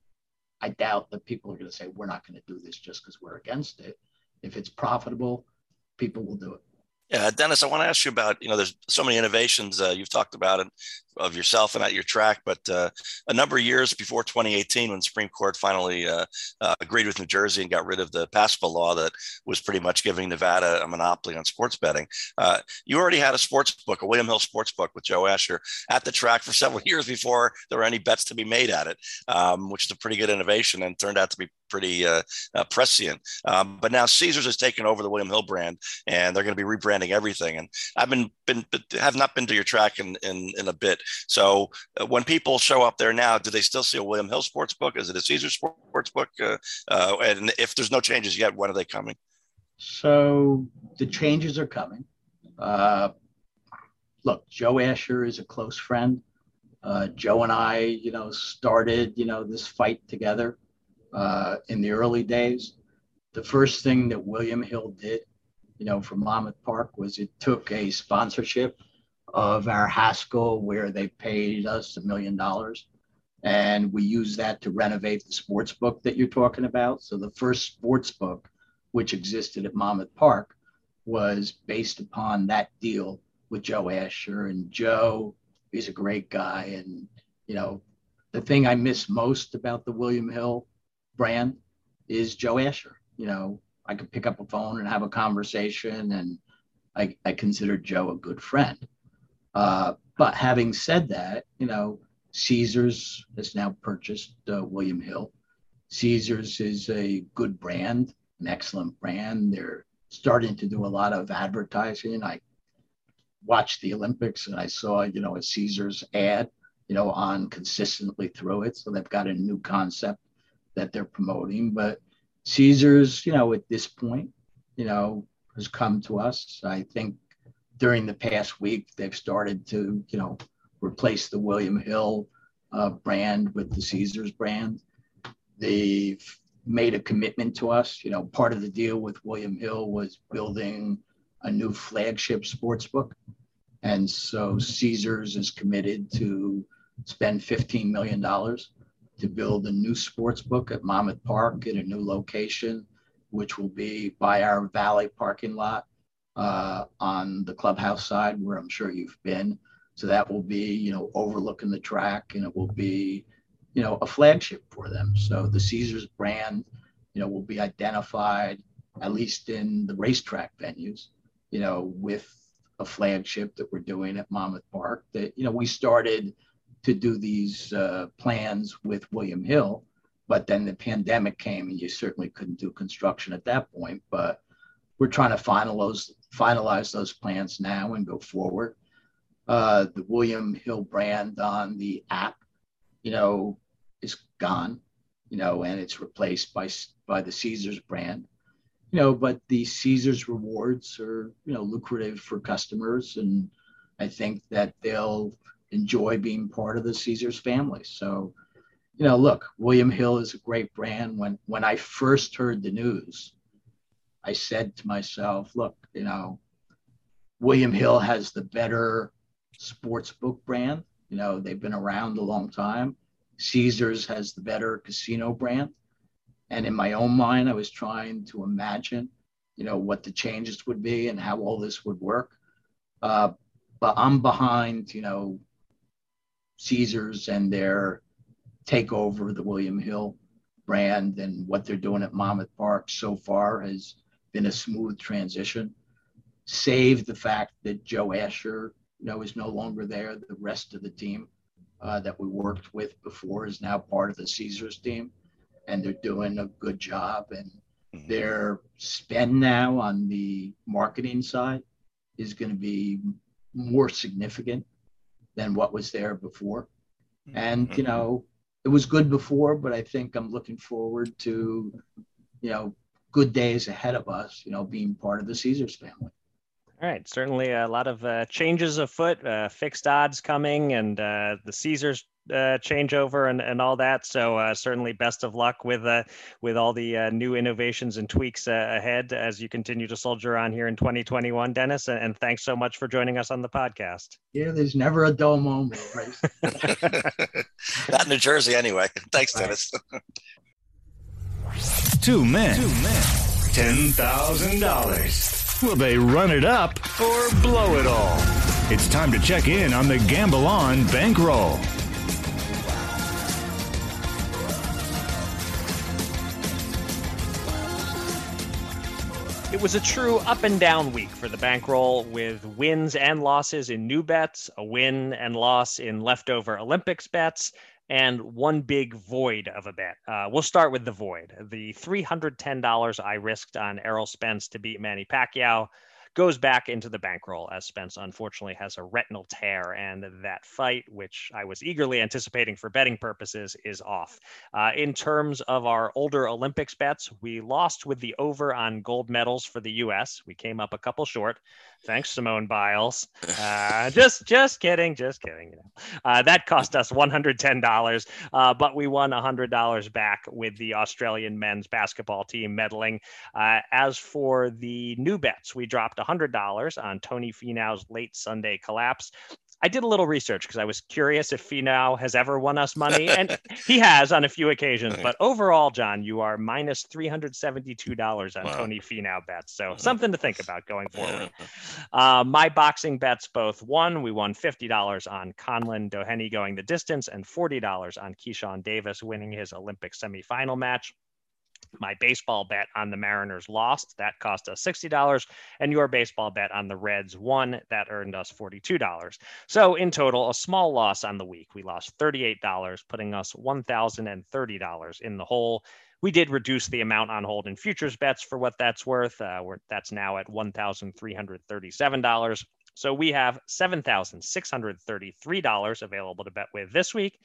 I doubt that people are going to say, we're not going to do this just because we're against it. If it's profitable, people will do it. Yeah, Dennis, I want to ask you about, you know, there's so many innovations uh, you've talked about and of yourself and at your track, but uh, a number of years before twenty eighteen, when the Supreme Court finally uh, uh, agreed with New Jersey and got rid of the PASPA law that was pretty much giving Nevada a monopoly on sports betting, uh, you already had a sports book, a William Hill sports book with Joe Asher at the track for several years before there were any bets to be made at it, um, which is a pretty good innovation and turned out to be pretty uh, uh, prescient. Um, but now Caesars has taken over the William Hill brand, and they're going to be rebranding everything. And I've been, been have not been to your track in in, in a bit. So uh, when people show up there now, do they still see a William Hill sports book? Is it a Caesars sports book? Uh, uh, and if there's no changes yet, when are they coming? So the changes are coming. Uh, look, Joe Asher is a close friend. Uh, Joe and I, you know, started, you know, this fight together uh, in the early days. The first thing that William Hill did, you know, for Monmouth Park was it took a sponsorship of our Haskell where they paid us a million dollars. And we used that to renovate the sports book that you're talking about. So the first sports book, which existed at Monmouth Park, was based upon that deal with Joe Asher. And Joe is a great guy. And, you know, the thing I miss most about the William Hill brand is Joe Asher. You know, I could pick up a phone and have a conversation, and I, I consider Joe a good friend. Uh, but having said that, you know, Caesars has now purchased uh, William Hill. Caesars is a good brand, an excellent brand. They're starting to do a lot of advertising. I watched the Olympics and I saw, you know, a Caesars ad, you know, on consistently through it. So they've got a new concept that they're promoting. But Caesars, you know, at this point, you know, has come to us. I think during the past week, they've started to, you know, replace the William Hill uh, brand with the Caesars brand. They've made a commitment to us. You know, part of the deal with William Hill was building a new flagship sports book. And so Caesars is committed to spend fifteen million dollars to build a new sports book at Monmouth Park in a new location, which will be by our Valley parking lot uh, on the clubhouse side, where I'm sure you've been. So that will be, you know, overlooking the track, and it will be, you know, a flagship for them. So the Caesars brand, you know, will be identified, at least in the racetrack venues, you know, with a flagship that we're doing at Monmouth Park. That, you know, we started to do these uh, plans with William Hill, but then the pandemic came and you certainly couldn't do construction at that point. But we're trying to finalize, finalize those plans now and go forward. Uh, the William Hill brand on the app, you know, is gone, you know, and it's replaced by, by the Caesars brand. You know, but the Caesars rewards are, you know, lucrative for customers. And I think that they'll enjoy being part of the Caesars family. So, you know, look, William Hill is a great brand. When, when I first heard the news, I said to myself, look, you know, William Hill has the better sports book brand. You know, they've been around a long time. Caesars has the better casino brand. And in my own mind, I was trying to imagine, you know, what the changes would be and how all this would work. Uh, but I'm behind, you know, Caesars and their takeover of the William Hill brand, and what they're doing at Monmouth Park so far has been a smooth transition, save the fact that Joe Asher, you know, is no longer there. The rest of the team uh, that we worked with before is now part of the Caesars team. And they're doing a good job, and their spend now on the marketing side is going to be more significant than what was there before. And, you know, it was good before, but I think I'm looking forward to, you know, good days ahead of us, you know, being part of the Caesars family. All right. Certainly a lot of uh, changes afoot, uh, fixed odds coming, and uh, the Caesars uh, changeover and, and all that. So uh, certainly best of luck with uh, with all the uh, new innovations and tweaks uh, ahead as you continue to soldier on here in twenty twenty-one, Dennis. And, and thanks so much for joining us on the podcast. Yeah, there's never a dull moment, right? Not in New Jersey anyway. Thanks, Dennis. Two men. Two men. ten thousand dollars. Will they run it up or blow it all? It's time to check in on the Gamble On bankroll. It was a true up and down week for the bankroll, with wins and losses in new bets, a win and loss in leftover Olympics bets, and one big void of a bet. Uh, we'll start with the void. The three hundred ten dollars I risked on Errol Spence to beat Manny Pacquiao goes back into the bankroll, as Spence unfortunately has a retinal tear, and that fight, which I was eagerly anticipating for betting purposes, is off. Uh, in terms of our older Olympics bets, we lost with the over on gold medals for the U S. We came up a couple short. Thanks, Simone Biles. Uh, just, just kidding, just kidding. You know. uh, that cost us one hundred ten dollars, uh, but we won one hundred dollars back with the Australian men's basketball team medaling. Uh, as for the new bets, we dropped one hundred dollars on Tony Finau's late Sunday collapse. I did a little research because I was curious if Finau has ever won us money, and he has on a few occasions. But overall, John, you are minus three hundred seventy-two dollars on wow. Tony Finau bets. So something to think about going forward. Uh, my boxing bets both won. We won fifty dollars on Conlan Doheny going the distance and forty dollars on Keyshawn Davis winning his Olympic semifinal match. My baseball bet on the Mariners lost. That cost us sixty dollars. And your baseball bet on the Reds won. That earned us forty-two dollars. So in total, a small loss on the week. We lost thirty-eight dollars, putting us one thousand thirty dollars in the hole. We did reduce the amount on hold in futures bets for what that's worth. Uh, we're, that's now at one thousand three hundred thirty-seven dollars. So we have seven thousand six hundred thirty-three dollars available to bet with this week.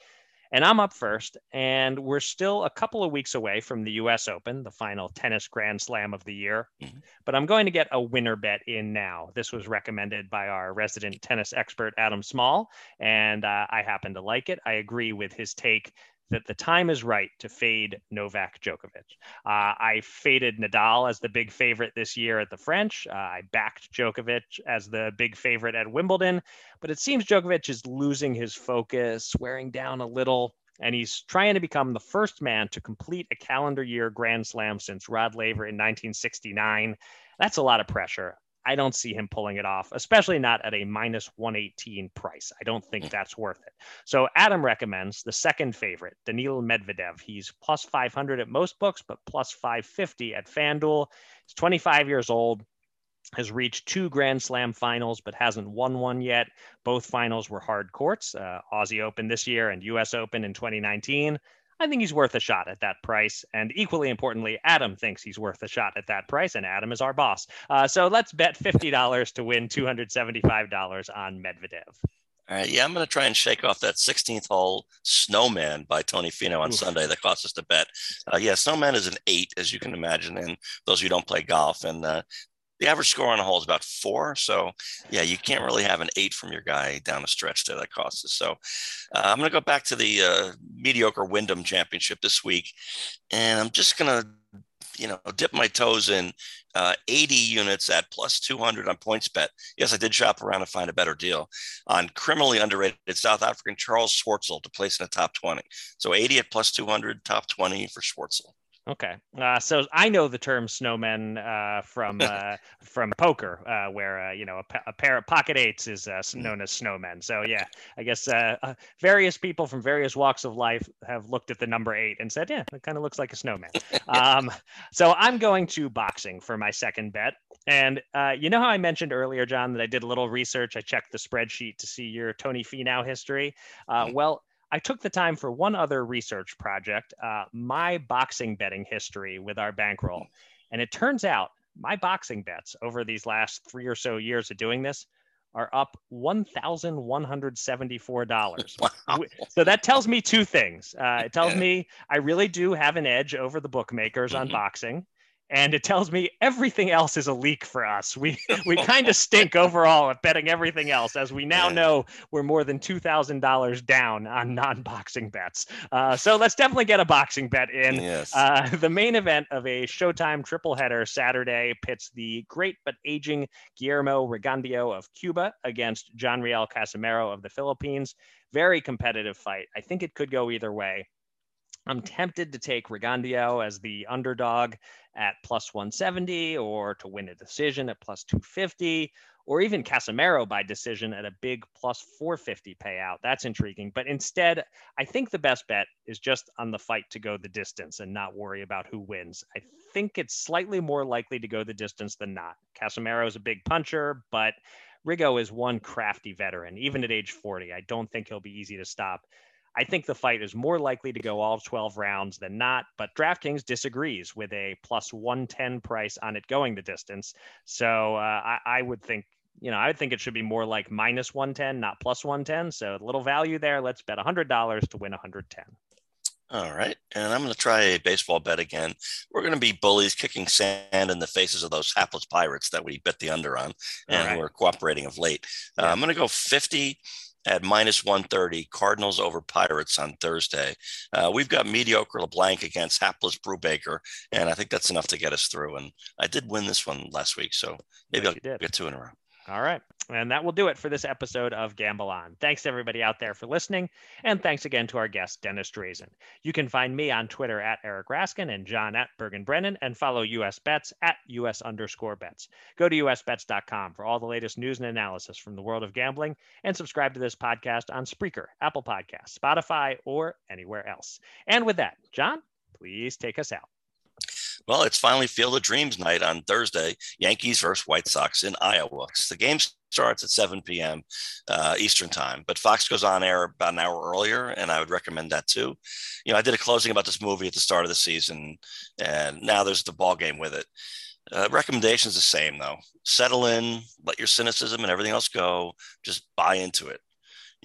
And I'm up first, and we're still a couple of weeks away from the U S Open, the final tennis Grand Slam of the year. Mm-hmm. But I'm going to get a winner bet in now. This was recommended by our resident tennis expert, Adam Small, and uh, I happen to like it. I agree with his take that the time is right to fade Novak Djokovic. Uh, I faded Nadal as the big favorite this year at the French. Uh, I backed Djokovic as the big favorite at Wimbledon, but it seems Djokovic is losing his focus, wearing down a little, and he's trying to become the first man to complete a calendar year Grand Slam since Rod Laver in nineteen sixty-nine. That's a lot of pressure. I don't see him pulling it off, especially not at a minus one eighteen price. I don't think that's worth it. So Adam recommends the second favorite, Daniil Medvedev. He's plus five hundred at most books, but plus five fifty at FanDuel. He's twenty-five years old, has reached two Grand Slam finals, but hasn't won one yet. Both finals were hard courts, uh, Aussie Open this year and U S Open in twenty nineteen. I think he's worth a shot at that price. And equally importantly, Adam thinks he's worth a shot at that price, and Adam is our boss. Uh, so let's bet fifty dollars to win two hundred seventy-five dollars on Medvedev. All right, yeah, I'm going to try and shake off that sixteenth hole Snowman by Tony Finau on Oof. Sunday that cost us the bet. Uh, yeah, Snowman is an eight, as you can imagine, and those of you who don't play golf. And uh, the average score on a hole is about four. So, yeah, you can't really have an eight from your guy down the stretch there that costs us. So uh, I'm going to go back to the uh, mediocre Wyndham Championship this week, and I'm just going to, you know, dip my toes in uh, eighty units at plus two hundred on PointsBet. Yes, I did shop around to find a better deal on criminally underrated South African Charles Schwartzel to place in the top twenty. So eighty at plus two hundred, top twenty for Schwartzel. Okay, uh, so I know the term snowmen uh, from uh, from poker, uh, where uh, you know a, pa- a pair of pocket eights is uh, known as snowmen. So yeah, I guess uh, uh, various people from various walks of life have looked at the number eight and said, yeah, it kind of looks like a snowman. um, so I'm going to boxing for my second bet. And uh, you know how I mentioned earlier, John, that I did a little research. I checked the spreadsheet to see your Tony Finau history. Uh, well. I took the time for one other research project, uh, my boxing betting history with our bankroll. And it turns out my boxing bets over these last three or so years of doing this are up one thousand one hundred seventy-four dollars. Wow. So that tells me two things. Uh, it tells me I really do have an edge over the bookmakers on mm-hmm. boxing. And it tells me everything else is a leak for us. We we kind of stink overall at betting everything else, as we now know we're more than two thousand dollars down on non-boxing bets. Uh, so let's definitely get a boxing bet in. Yes. Uh, the main event of a Showtime triple header Saturday pits the great but aging Guillermo Rigondeaux of Cuba against Jonriel Casimero of the Philippines. Very competitive fight. I think it could go either way. I'm tempted to take Rigondeaux as the underdog at plus one seventy, or to win a decision at plus two fifty, or even Casimero by decision at a big plus four fifty payout. That's intriguing. But instead, I think the best bet is just on the fight to go the distance and not worry about who wins. I think it's slightly more likely to go the distance than not. Casimero is a big puncher, but Rigo is one crafty veteran. Even at age forty, I don't think he'll be easy to stop. I think the fight is more likely to go all twelve rounds than not, but DraftKings disagrees with a plus one ten price on it going the distance. So uh, I, I would think, you know, I would think it should be more like minus one ten, not plus one ten. So a little value there. Let's bet one hundred dollars to win one hundred ten. All right. And I'm going to try a baseball bet again. We're going to be bullies kicking sand in the faces of those hapless Pirates that we bet the under on and right. who are cooperating of late. Uh, yeah. I'm going to go fifty at minus one thirty, Cardinals over Pirates on Thursday. Uh, we've got mediocre LeBlanc against hapless Brubaker, and I think that's enough to get us through. And I did win this one last week, so maybe yes, I'll get two in a row. All right. And that will do it for this episode of Gamble On. Thanks to everybody out there for listening. And thanks again to our guest, Dennis Drazen. You can find me on Twitter at Eric Raskin and John at Bergen Brennan, and follow U S Bets at U S underscore bets. Go to U S bets dot com for all the latest news and analysis from the world of gambling, and subscribe to this podcast on Spreaker, Apple Podcasts, Spotify, or anywhere else. And with that, John, please take us out. Well, it's finally Field of Dreams night on Thursday, Yankees versus White Sox in Iowa. The game starts at seven p.m. Uh, Eastern time, but Fox goes on air about an hour earlier, and I would recommend that too. You know, I did a closing about this movie at the start of the season, and now there's the ball game with it. Uh, recommendation's the same, though. Settle in, let your cynicism and everything else go. Just buy into it.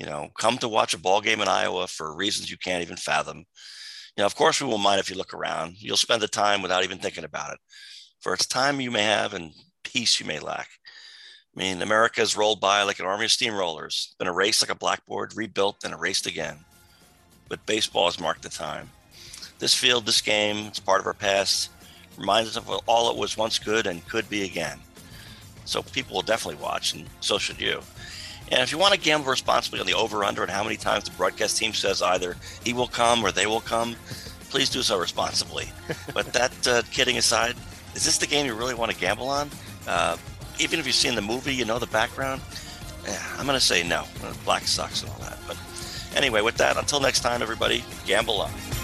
You know, come to watch a ball game in Iowa for reasons you can't even fathom. You know, of course, we won't mind if you look around. You'll spend the time without even thinking about it. For it's time you may have and peace you may lack. I mean, America has rolled by like an army of steamrollers, been erased like a blackboard, rebuilt and erased again. But baseball has marked the time. This field, this game, it's part of our past, reminds us of all it was once good and could be again. So people will definitely watch, and so should you. And if you want to gamble responsibly on the over-under and how many times the broadcast team says either he will come or they will come, please do so responsibly. But that uh, kidding aside, is this the game you really want to gamble on? Uh, even if you've seen the movie, you know the background, eh, I'm going to say no. Black sucks and all that. But anyway, with that, until next time, everybody, gamble on.